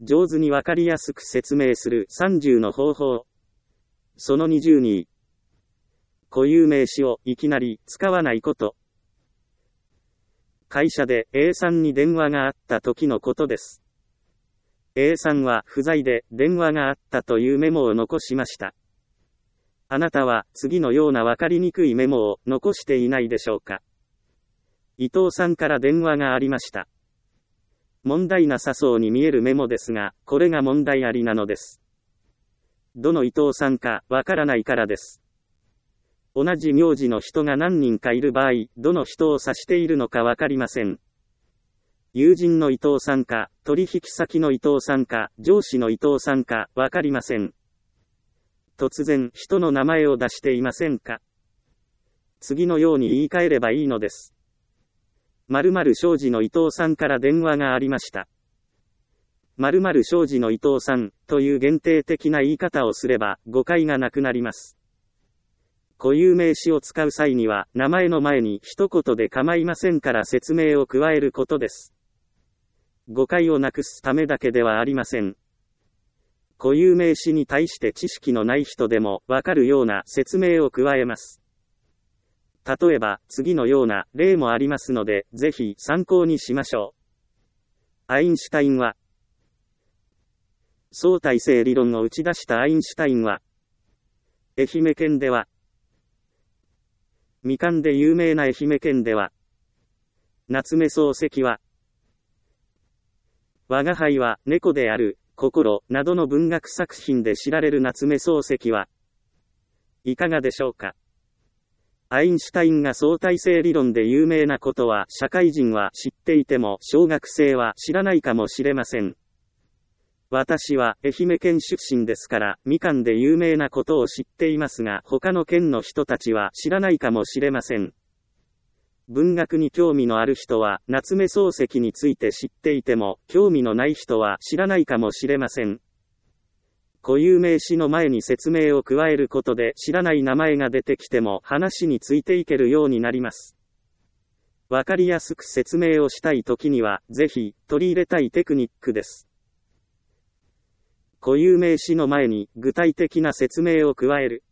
上手にわかりやすく説明する30の方法。その22。固有名詞をいきなり使わないこと。会社で A さんに電話があった時のことです。A さんは不在で電話があったというメモを残しました。あなたは次のようなわかりにくいメモを残していないでしょうか。伊藤さんから電話がありました。問題なさそうに見えるメモですが、これが問題ありなのです。どの伊藤さんかわからないからです。同じ名字の人が何人かいる場合、どの人を指しているのかわかりません。友人の伊藤さんか、取引先の伊藤さんか、上司の伊藤さんか、わかりません。突然、人の名前を出していませんか。次のように言い換えればいいのです。〇〇商事の伊藤さんから電話がありました。〇〇商事の伊藤さんという限定的な言い方をすれば誤解がなくなります。固有名詞を使う際には名前の前に一言で構いませんから説明を加えることです。誤解をなくすためだけではありません。固有名詞に対して知識のない人でもわかるような説明を加えます。例えば、次のような例もありますので、ぜひ参考にしましょう。アインシュタインは、相対性理論を打ち出したアインシュタインは、愛媛県では、みかんで有名な愛媛県では、夏目漱石は、吾輩は猫である、心、などの文学作品で知られる夏目漱石は、いかがでしょうか。アインシュタインが相対性理論で有名なことは社会人は知っていても小学生は知らないかもしれません。私は愛媛県出身ですからみかんで有名なことを知っていますが他の県の人たちは知らないかもしれません。文学に興味のある人は夏目漱石について知っていても興味のない人は知らないかもしれません。固有名詞の前に説明を加えることで知らない名前が出てきても話についていけるようになります。わかりやすく説明をしたいときにはぜひ取り入れたいテクニックです。固有名詞の前に具体的な説明を加える。